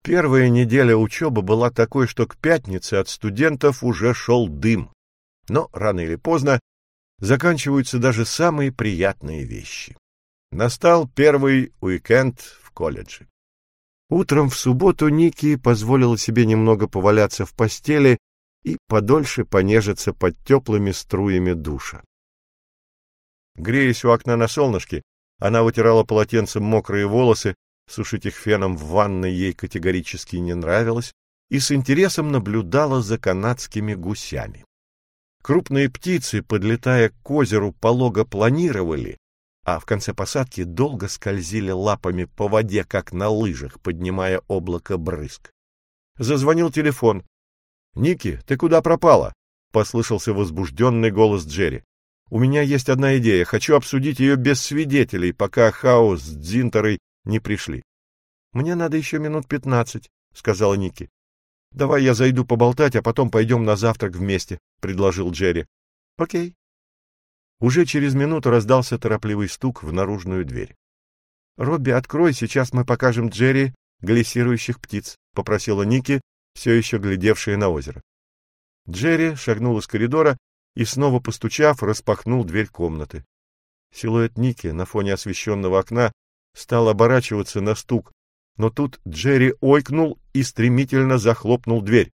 Первая неделя учебы была такой, что к пятнице от студентов уже шел дым. Но рано или поздно заканчиваются даже самые приятные вещи. Настал первый уикенд в колледже. Утром в субботу Ники позволила себе немного поваляться в постели и подольше понежиться под теплыми струями душа. Греясь у окна на солнышке, она вытирала полотенцем мокрые волосы, сушить их феном в ванной ей категорически не нравилось, и с интересом наблюдала за канадскими гусями. Крупные птицы, подлетая к озеру, полого планировали, а в конце посадки долго скользили лапами по воде, как на лыжах, поднимая облако брызг. Зазвонил телефон. «Ники, ты куда пропала?» — послышался возбужденный голос Джерри. «У меня есть одна идея. Хочу обсудить ее без свидетелей, пока Хаус с Дзинтерой не пришли». «Мне надо еще минут 15», — сказала Ники. «Давай я зайду поболтать, а потом пойдем на завтрак вместе», — предложил Джерри. «Окей». Уже через минуту раздался торопливый стук в наружную дверь. «Робби, открой, сейчас мы покажем Джерри глиссирующих птиц», — попросила Ники, все еще глядевшая на озеро. Джерри шагнул из коридора и, снова постучав, распахнул дверь комнаты. Силуэт Ники на фоне освещенного окна стал оборачиваться на стук, но тут Джерри ойкнул и стремительно захлопнул дверь.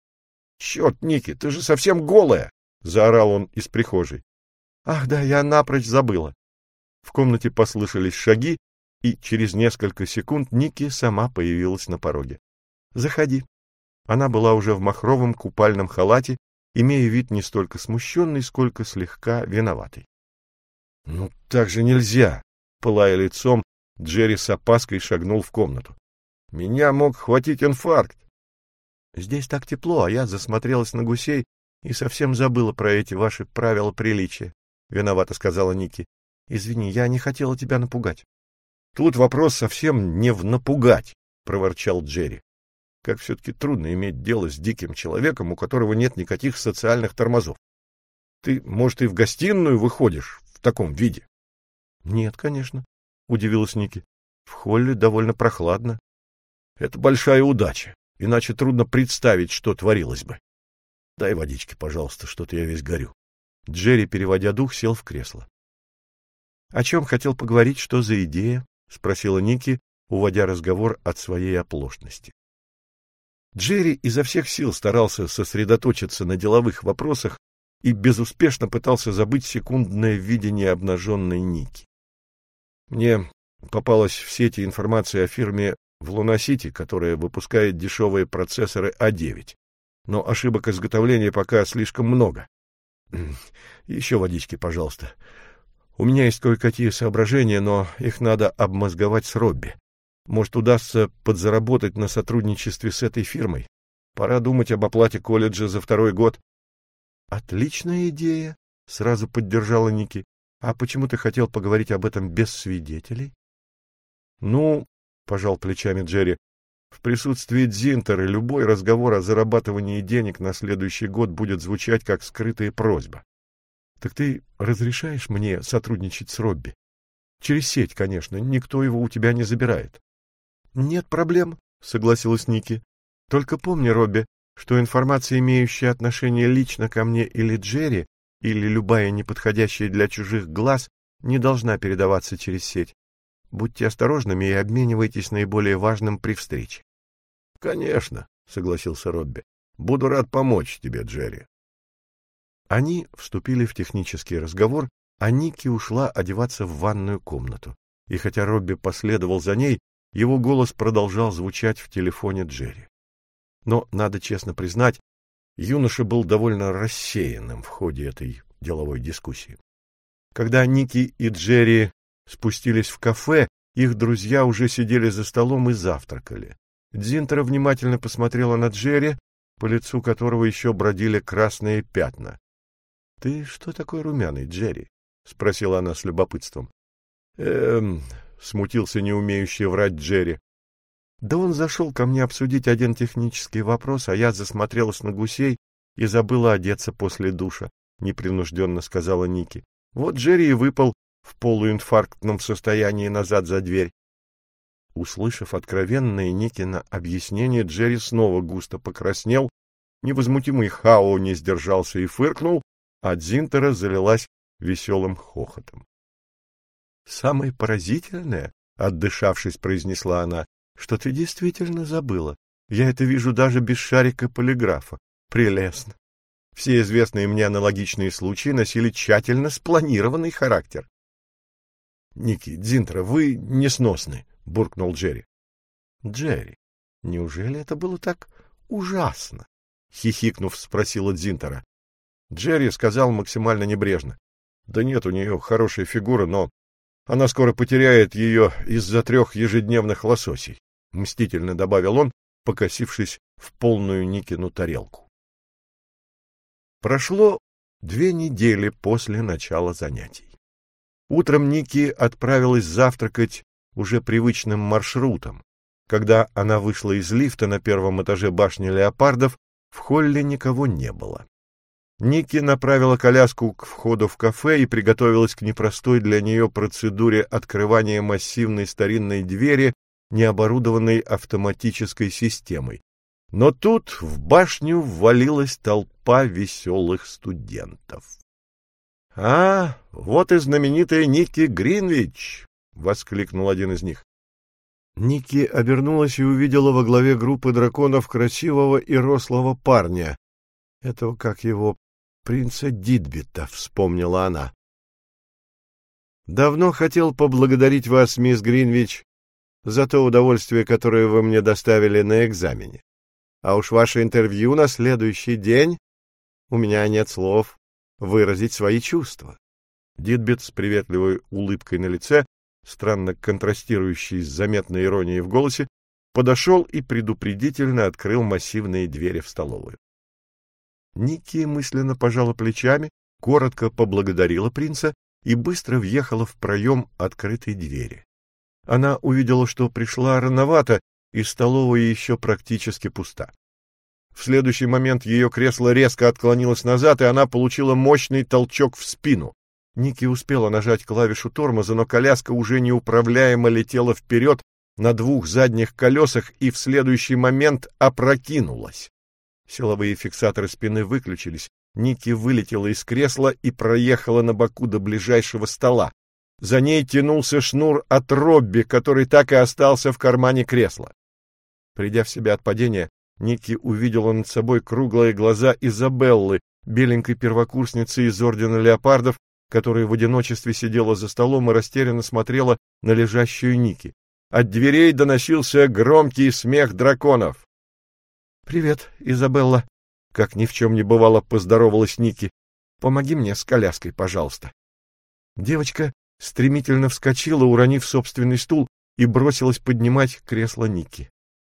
«Черт, Ники, ты же совсем голая!» — заорал он из прихожей. «Ах да, я напрочь забыла». В комнате послышались шаги, и через несколько секунд Ники сама появилась на пороге. «Заходи». Она была уже в махровом купальном халате, имея вид не столько смущенный, сколько слегка виноватый. «Ну, так же нельзя!» — пылая лицом, Джерри с опаской шагнул в комнату. «Меня мог хватить инфаркт». «Здесь так тепло, а я засмотрелась на гусей и совсем забыла про эти ваши правила приличия», — виновато сказала Ники. «Извини, я не хотела тебя напугать». «Тут вопрос совсем не в напугать», — проворчал Джерри. «Как все-таки трудно иметь дело с диким человеком, у которого нет никаких социальных тормозов. Ты, может, и в гостиную выходишь в таком виде?» «Нет, конечно», — удивилась Ники. «В холле довольно прохладно». «Это большая удача, иначе трудно представить, что творилось бы. Дай водички, пожалуйста, что-то я весь горю». Джерри, переводя дух, сел в кресло. «О чем хотел поговорить, что за идея?» — спросила Ники, уводя разговор от своей оплошности. Джерри изо всех сил старался сосредоточиться на деловых вопросах и безуспешно пытался забыть секундное видение обнаженной Ники. «Мне попалась в сети информация о фирме в Луна-Сити, которая выпускает дешевые процессоры А9. Но ошибок изготовления пока слишком много. Еще водички, пожалуйста. У меня есть кое-какие соображения, но их надо обмозговать с Робби. Может, удастся подзаработать на сотрудничестве с этой фирмой. Пора думать об оплате колледжа за 2-й год». «Отличная идея», — сразу поддержала Ники. «А почему ты хотел поговорить об этом без свидетелей?» «Ну», — пожал плечами Джерри, — «в присутствии Дзинтера любой разговор о зарабатывании денег на следующий год будет звучать как скрытая просьба». «Так ты разрешаешь мне сотрудничать с Робби? Через сеть, конечно, никто его у тебя не забирает». «Нет проблем», — согласилась Ники. «Только помни, Робби, что информация, имеющая отношение лично ко мне или Джерри, или любая неподходящая для чужих глаз, не должна передаваться через сеть. Будьте осторожными и обменивайтесь наиболее важным при встрече». «Конечно», — согласился Робби. «Буду рад помочь тебе, Джерри». Они вступили в технический разговор, а Ники ушла одеваться в ванную комнату. И хотя Робби последовал за ней, его голос продолжал звучать в телефоне Джерри. Но, надо честно признать, юноша был довольно рассеянным в ходе этой деловой дискуссии. Когда Ники и Джерри спустились в кафе, их друзья уже сидели за столом и завтракали. Дзинтера внимательно посмотрела на Джерри, по лицу которого еще бродили красные пятна. — Ты что такой румяный, Джерри? — спросила она с любопытством. — смутился неумеющий врать Джерри. — Да он зашел ко мне обсудить один технический вопрос, а я засмотрелась на гусей и забыла одеться после душа, — непринужденно сказала Ники. Вот Джерри и выпал в полуинфарктном состоянии назад за дверь. — Услышав откровенное Никино объяснение, Джерри снова густо покраснел, невозмутимый Хао не сдержался и фыркнул, а Дзинтера залилась веселым хохотом. — Самое поразительное, — отдышавшись, произнесла она, — что ты действительно забыла. Я это вижу даже без шарика полиграфа. Прелестно. Все известные мне аналогичные случаи носили тщательно спланированный характер. — Ники, Дзинтера, вы несносны, — буркнул Джерри. — Джерри, неужели это было так ужасно? — хихикнув, спросила Дзинтера. Джерри сказал максимально небрежно. — Да нет, у нее хорошая фигура, но она скоро потеряет ее из-за 3 ежедневных лососей, — мстительно добавил он, покосившись в полную Никину тарелку. Прошло 2 недели после начала занятий. Утром Ники отправилась завтракать уже привычным маршрутом. Когда она вышла из лифта на 1-м этаже башни леопардов, в холле никого не было. Ники направила коляску к входу в кафе и приготовилась к непростой для нее процедуре открывания массивной старинной двери, не оборудованной автоматической системой. Но тут в башню ввалилась толпа веселых студентов. — А, вот и знаменитая Ники Гринвич! — воскликнул один из них. Ники обернулась и увидела во главе группы драконов красивого и рослого парня. Этого, как его, принца Дидбита, вспомнила она. — Давно хотел поблагодарить вас, мисс Гринвич, за то удовольствие, которое вы мне доставили на экзамене. А уж ваше интервью на следующий день, у меня нет слов выразить свои чувства. Дидбит с приветливой улыбкой на лице, странно контрастирующей с заметной иронией в голосе, подошел и предупредительно открыл массивные двери в столовую. Ники мысленно пожала плечами, коротко поблагодарила принца и быстро въехала в проем открытой двери. Она увидела, что пришла рановато, и столовая еще практически пуста. В следующий момент ее кресло резко отклонилось назад, и она получила мощный толчок в спину. Ники успела нажать клавишу тормоза, но коляска уже неуправляемо летела вперед на 2 задних колесах и в следующий момент опрокинулась. Силовые фиксаторы спины выключились. Ники вылетела из кресла и проехала на боку до ближайшего стола. За ней тянулся шнур от Робби, который так и остался в кармане кресла. Придя в себя от падения, Ники увидела над собой круглые глаза Изабеллы, беленькой первокурсницы из Ордена Леопардов, которая в одиночестве сидела за столом и растерянно смотрела на лежащую Ники. От дверей доносился громкий смех драконов. — Привет, Изабелла, — как ни в чем не бывало поздоровалась Ники. — Помоги мне с коляской, пожалуйста. Девочка стремительно вскочила, уронив собственный стул, и бросилась поднимать кресло Ники.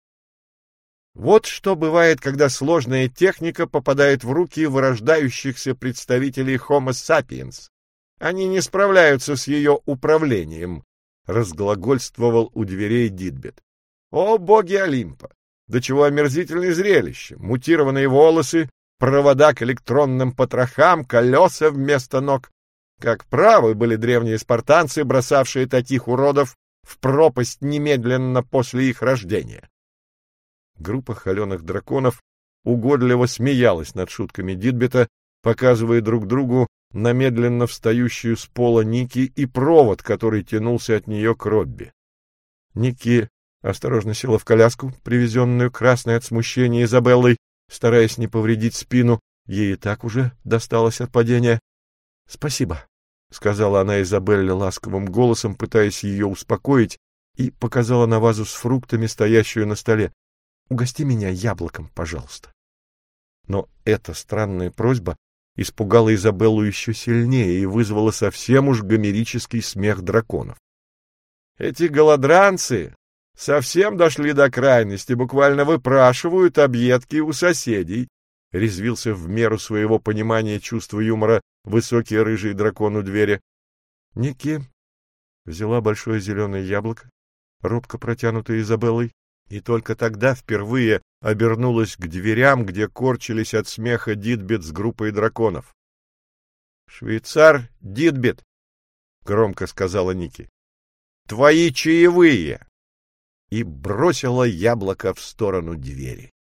Вот что бывает, когда сложная техника попадает в руки вырождающихся представителей Homo sapiens. Они не справляются с ее управлением, — разглагольствовал у дверей Дидбит. О, боги Олимпа! До чего омерзительное зрелище! Мутированные волосы, провода к электронным потрохам, колеса вместо ног. Как правы были древние спартанцы, бросавшие таких уродов в пропасть немедленно после их рождения. Группа холеных драконов угодливо смеялась над шутками Дидбита, показывая друг другу на медленно встающую с пола Ники и провод, который тянулся от нее к Робби. Ники осторожно села в коляску, привезенную красной от смущения Изабеллой, стараясь не повредить спину, ей и так уже досталось от падения. — Спасибо, — сказала она Изабелле ласковым голосом, пытаясь ее успокоить, и показала на вазу с фруктами, стоящую на столе. — Угости меня яблоком, пожалуйста. Но эта странная просьба испугала Изабеллу еще сильнее и вызвала совсем уж гомерический смех драконов. — Эти голодранцы совсем дошли до крайности, буквально выпрашивают объедки у соседей, — резвился в меру своего понимания чувства юмора высокий рыжий дракон у двери. Ники взяла большое зеленое яблоко, робко протянутое Изабеллой, и только тогда впервые обернулась к дверям, где корчились от смеха Дидбит с группой драконов. — Швейцар Дидбит, — громко сказала Ники, — твои чаевые! и бросила яблоко в сторону двери.